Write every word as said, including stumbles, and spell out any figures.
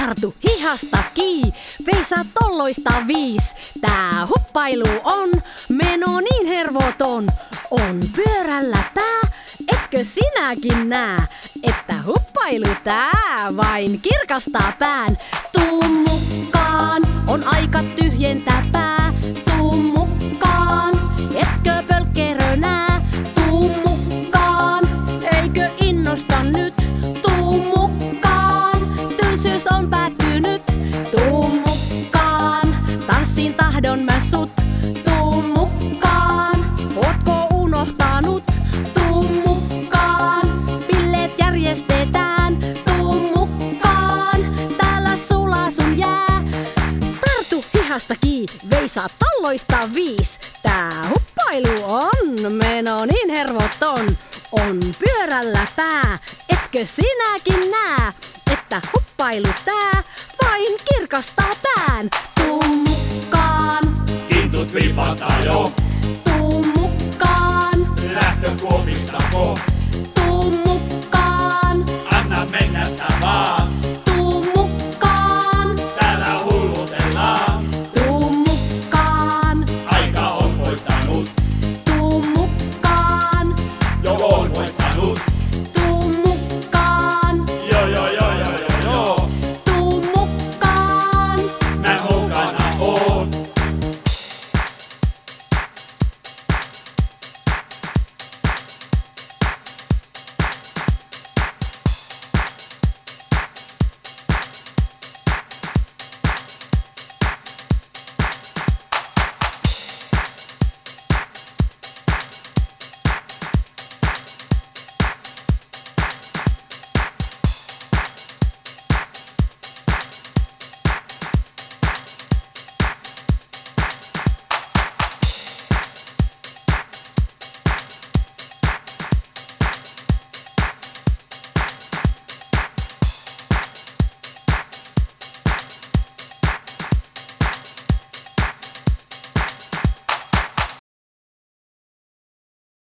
Tartu hihasta kii, veisaa tolloista viis. Tää huppailu on meno niin hervoton. On pyörällä tää, etkö sinäkin nää? Että huppailu tää vain kirkastaa pään. Tuu mukaan, on aika tyhjentää pää. Tuu mukaan, etkö pölkkerö nää? Tuu mukaan, eikö innosta nyt? Tuu mukaan, tylsyys on päättynyt. Tuu mukaan, tanssin tahdon mä sut. Tuu mukaan, ootko unohtanut? Tuu mukaan, bileet järjestetään. Tuu mukaan, täällä sulaa sun jää. Tartu hihasta kii, veisaa talloista viis. Tää huppailu on meno niin hervoton. On pyörällä pää, etkö sinäkin nää? Että huppailu tää vain kirkastaa pään. Tuu mukaan, Kintut vipataan jo, tuu mukaan, lähtökuopissa ko.